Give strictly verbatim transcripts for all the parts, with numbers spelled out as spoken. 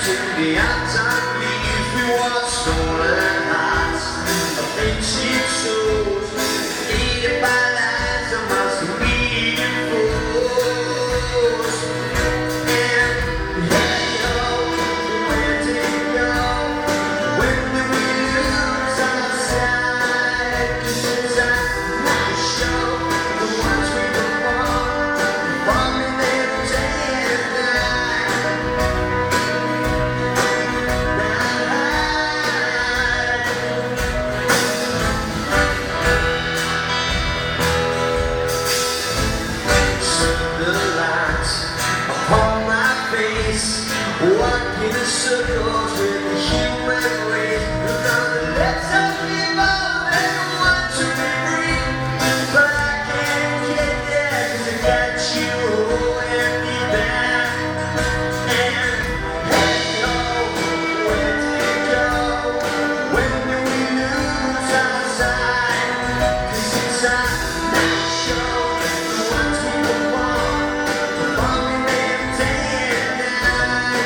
the outside leaves we watch stolen hearts, a big ship souls, eaten by lies, a must be fools. And hey ho, where did it go? When did we lose our sight? 'Cause inside the show, the ones we were born, bombing them day and night. Walking in circles with the human race, another let's us evolve and want to be free. But I can't get there 'cause I got you holding me back. And hey ho, where did it go? When did we lose our sight? 'Cause inside that show, the ones we were born, we're bombing them day and night.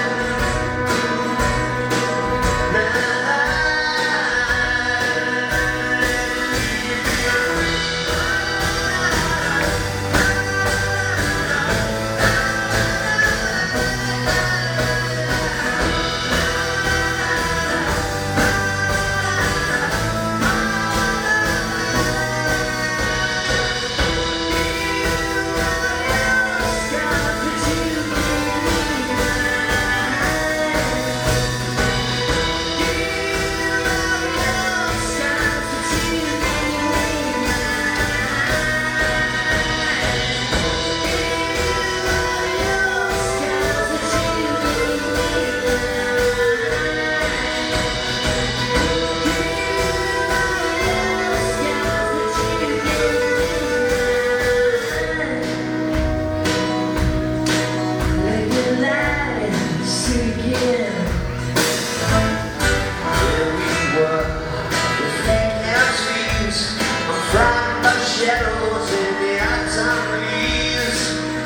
Shadows in the autumn leaves.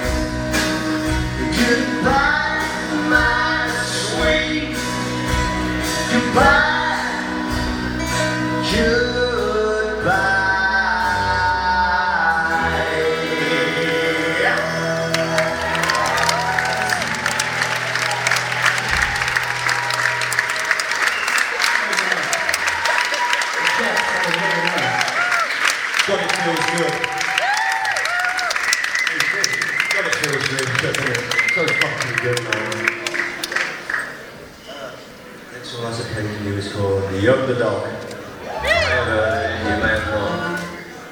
Goodbye, my sweet. Goodbye. Goodbye. God, it feels good. God, it feels good, doesn't it? So fucking good, man. Uh, next one I was appending you is called The Underdog.